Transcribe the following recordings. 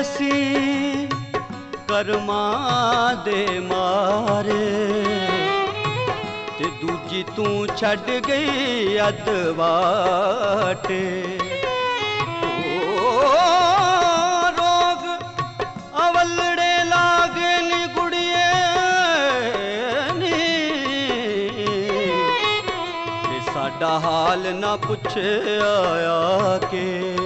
असी करमां दे मारे, ते दूजी तू छड़ गई अदवाटे। रोग अवलड़े लागन गुड़िए नी, ते साडा हाल ना पुछे आया के।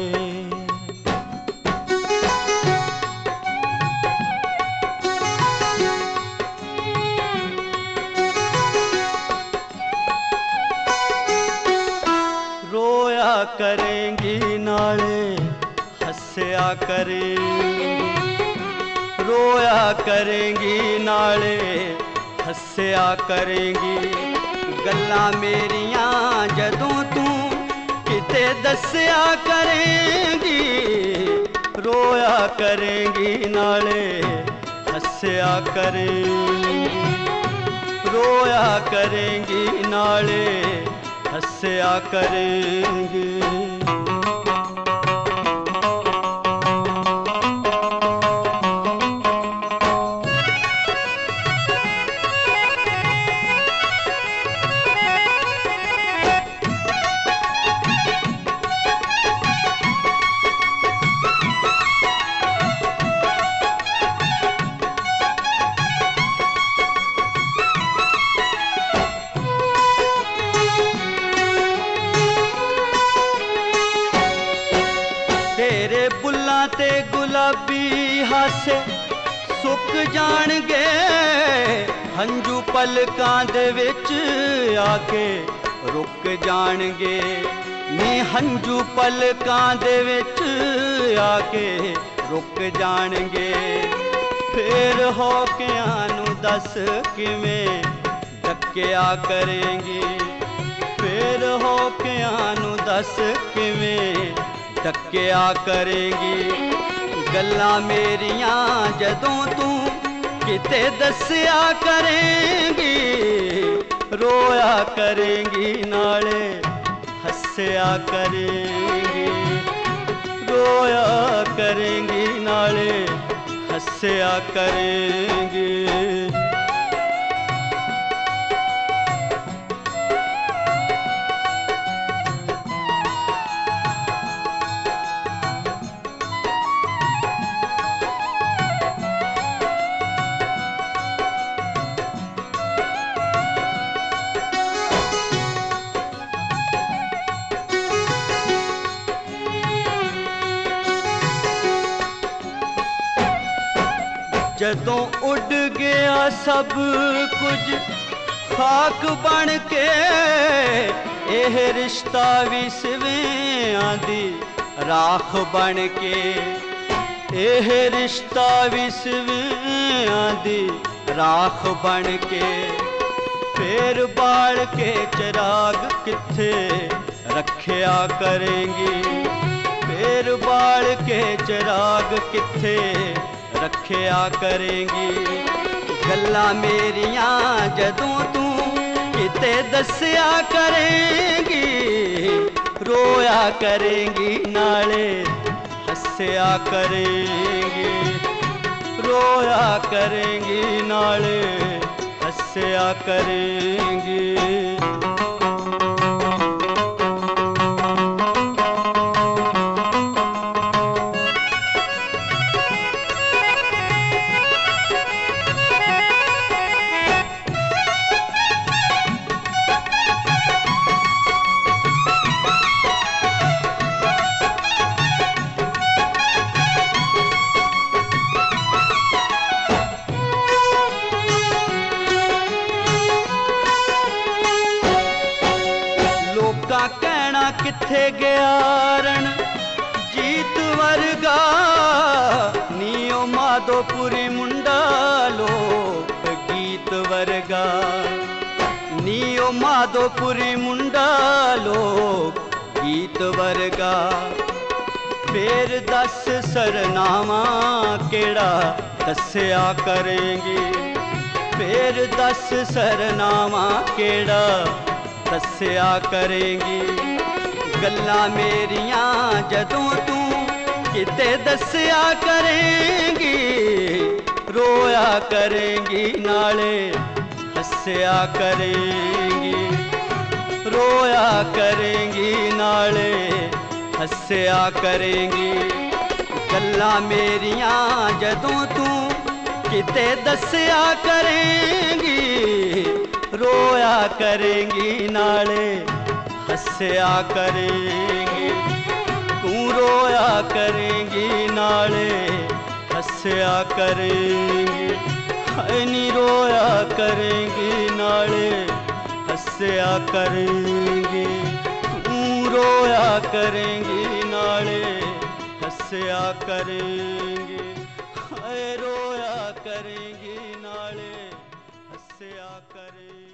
रोया करेंगी नाले हस्या करेंगी, रोया करेंगी नाले हस्या करेंगी। गल्लां मेरियां जदों तू किते दस्या करेंगी, रोया करेंगी नाले हस्या करेंगी, रोया करेंगी नाले हस्या करेंगी। तेरे बुल्लां ते गुलाबी हासे सुक जाणगे, हंजू पलकां दे विच आके रुक जाणगे। नी हंजू पलकां दे विच आके रुक जाणगे। फिर होकियां नू दस किवें डक्या करेंगी, फिर होकियां नू दस किवें डक्या करेंगी। गल्लां मेरियां जदों तू किते दस्या करेंगी, रोया करेंगी नाले हस्या करेंगी, रोया करेंगी नाले हस्या करेंगी। जदों उड़ गया सब कुछ खाक बन के, एह रिश्ता भी सिवियां दी राख बन के, एह रिश्ता भी सिवियां दी राख बन के। फिर बाल के चिराग किथे रखया करेंगी, फिर बाल के चिराग किथे रखया करेंगी। गल्लां मेरियां जदों तू किते दस्या करेंगी, रोया करेंगी नाले हस्या करेंगी, रोया करेंगी नाले हस्या करेंगी। कहना किथे गया रण जीत वर्गा, नीओ माधोपुरी मुंडा लोक गीत वर्गा, नीओ माधोपुरी मुंडा लोक गीत वर्गा। फिर दस सरनामा केड़ा दस्या करेंगी, फिर दस सरनामा केड़ा दस्या करेंगी। गल्लां मेरियां जदों तू किते दस्या करेंगी, रोया करेंगी नाले हस्या करेंगी, रोया करेंगी नाले हस्या करेंगी। गल्लां मेरियां जदों तू किते दस्या करेंगी, रोया करेंगी नाले हस्या करेंगी, तू रोया करेंगी नाले हस्या करेंगी। हाय नी रोया करेंगी नाले हस्या करेंगी, तू रोया करेंगी नाले हस्या करेंगी। हाय रोया करेंगी नाले हस्या करेंगी।